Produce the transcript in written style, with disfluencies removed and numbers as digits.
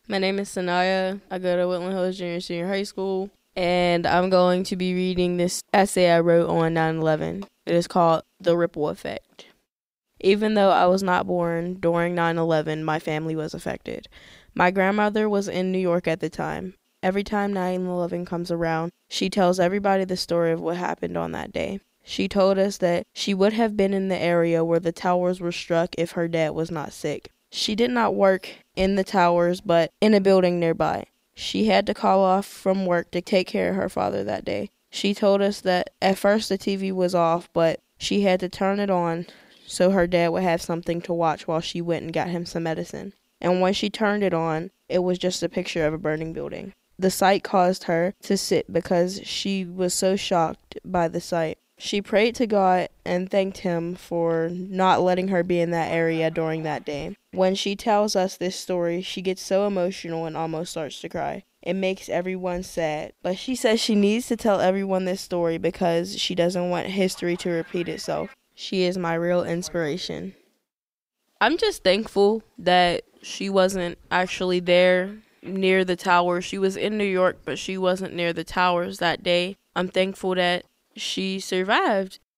My name is Sanaya. I go to Woodland Hills Junior Senior High School, and I'm going to be reading this essay I wrote on 9/11. It is called The Ripple Effect. Even though I was not born during 9/11, my family was affected. My grandmother was in New York at the time. Every time 9/11 comes around, she tells everybody the story of what happened on that day. She told us that she would have been in the area where the towers were struck if her dad was not sick. She did not work in the towers, but in a building nearby. She had to call off from work to take care of her father that day. She told us that at first the TV was off, but she had to turn it on so her dad would have something to watch while she went and got him some medicine. And when she turned it on, it was just a picture of a burning building. The sight caused her to sit because she was so shocked by the sight. She prayed to God and thanked him for not letting her be in that area during that day. When she tells us this story, she gets so emotional and almost starts to cry. It makes everyone sad. But she says she needs to tell everyone this story because she doesn't want history to repeat itself. She is my real inspiration. I'm just thankful that she wasn't actually there near the towers. She was in New York, but she wasn't near the towers that day. I'm thankful that she survived